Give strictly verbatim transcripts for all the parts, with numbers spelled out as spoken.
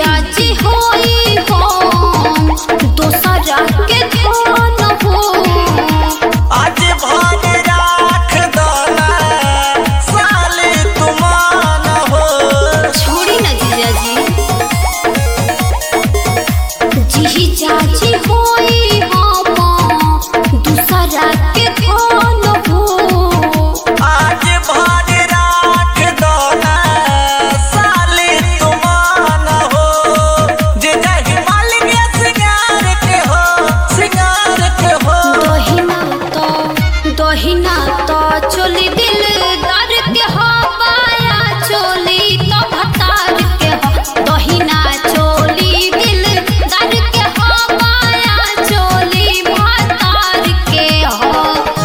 चाची होई हो दोसरा के धन हो आज भर राख दना साली तुमान हो। छोड़ी ना जीजाजी जी चाची होई हो दूसरा के धन हो आज भर राख दना साली तुमान हो। जे नहीं मालिक सिंगार के हो सिंगार के हो। दहिना तो दहिना तो चोली दिलदार के हो बाया चोली तो भतार के हो। दहिना चोली दिलदार के हो बाया चोली भतार के हो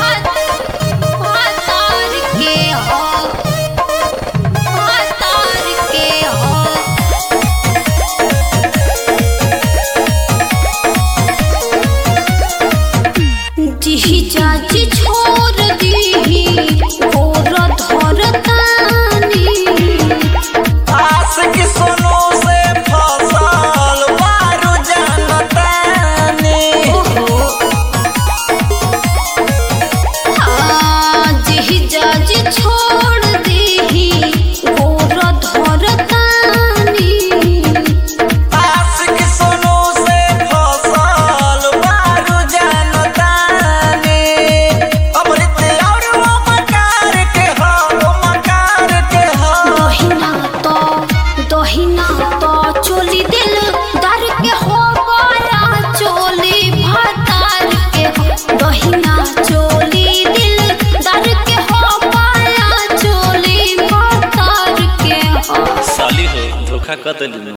भतार के हो भतार के हो। जी चाची छोड़ दी और धरतानी आशिक सोनू से फसल बारू जानतानी। हाँ जी चाची छोड़ दी और धरतानी आशिक सोनू से फसल बारू जानतानी। अमृत और वो मकार के हो वो मकार के हो। दहिना तो दहिना तो चोली दिल दर के हो बाया चोली भतार के हो। दहिना चोली दिल दर के हो बाया चोली भतार के हो। साली हो धोखा कर देली।